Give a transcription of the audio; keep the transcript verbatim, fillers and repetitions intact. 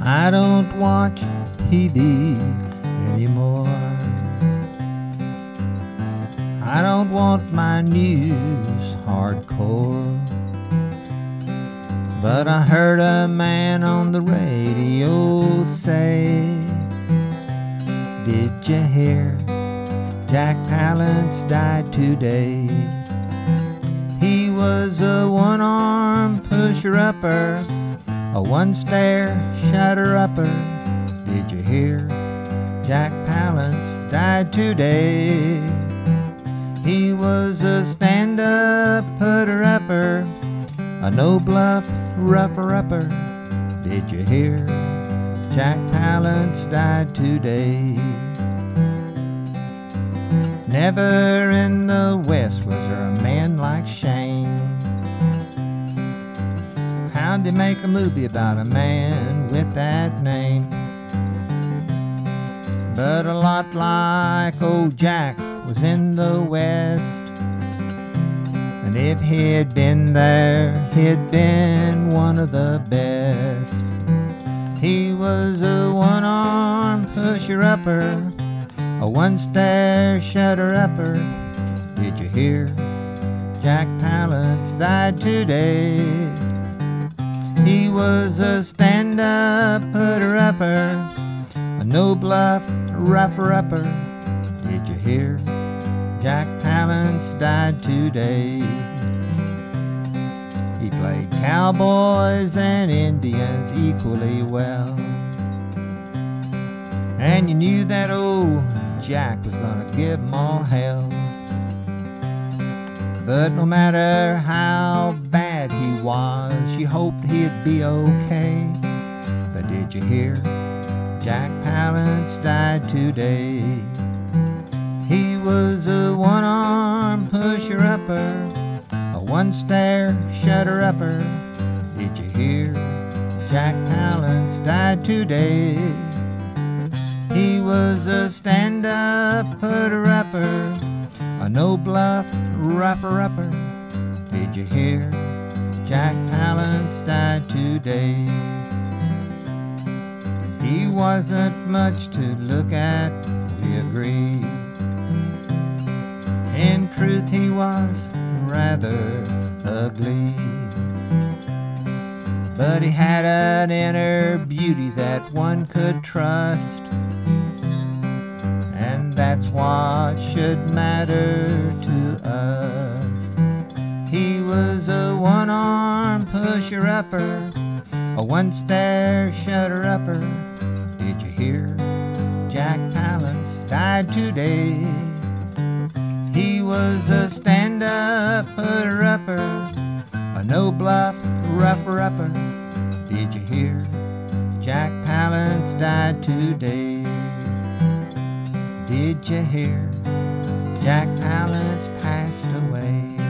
I don't watch T V anymore. I don't want my news hardcore. But I heard a man on the radio say, did you hear Jack Palance died today? He was a one-arm pusher-upper, a one-stare shutter-upper. Did you hear Jack Palance died today? He was a stand-up putter-upper, a no-bluff rougher-upper. Did you hear Jack Palance died today? Never in the West was there a man like Shane. How'd they make a movie about a man with that name? But a lot like old Jack was in the West, and if he'd been there, he'd been one of the best. He was a one-arm pusher-upper, a one-stare shutter-upper. Did you hear Jack Palance died today? He was a stand-up putter-upper, a no-bluff rougher-upper. Did you hear Jack Palance died today? He played cowboys and Indians equally well, and you knew that old Jack was gonna give 'em all hell. But no matter how bad he was, you hoped he'd be okay. But did you hear Jack Palance died today? He was a one-arm pusher-upper, a one-stare shutter-upper. Did you hear Jack Palance died today? He was a stand-up putter-upper, a no-bluff rougher-upper. Did you hear Jack Palance died today? He wasn't much to look at, we agree. In truth, he was rather ugly, but he had an inner beauty that one could trust, and that's what should matter to us. He was a one-arm pusher-upper, a one-stare shutter-upper. Did you hear Jack Palance died today? He was a stand-up putter-upper, a no-bluff rougher-upper. Did you hear Jack Palance died today? Did you hear Jack Palance passed away?